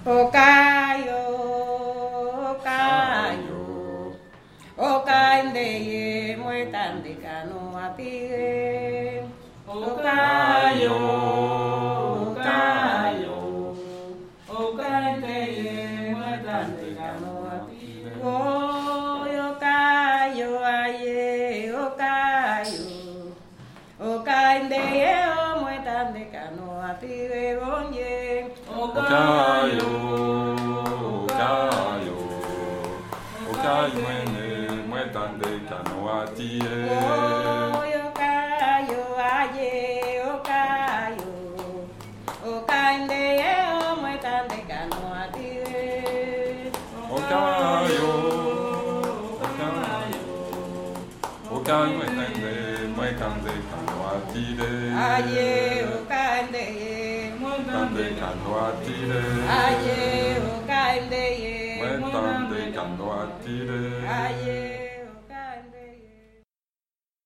Okayo, okayo, okaindeye muetande canoatire. Okayo, okayo, okaindeye muetande canoatire. Okayo, aye, okayo, okaindeye muetande canoatire bonye. Okayo, okayo, okayo mwene mwetande canoatire. Okayo, aye, okayo, okaindeye muetande canoatire. Okayo, okayo, okayo mwene mwetande canoatire. Aye, okaindeye Mwetande canoatire. aye, okaindeye Mwetande canoatire. aye.